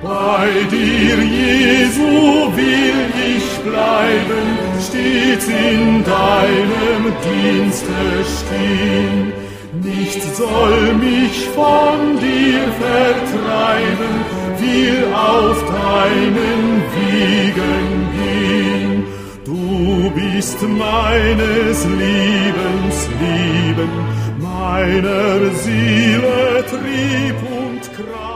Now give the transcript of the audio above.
Bei dir, Jesu, will ich bleiben, stets in deinem Dienste stehen. Nichts soll mich von dir vertreiben, will auf deinen Wegen gehen. Du bist meines Lebens Leben, meiner Seele Trieb und Kraft.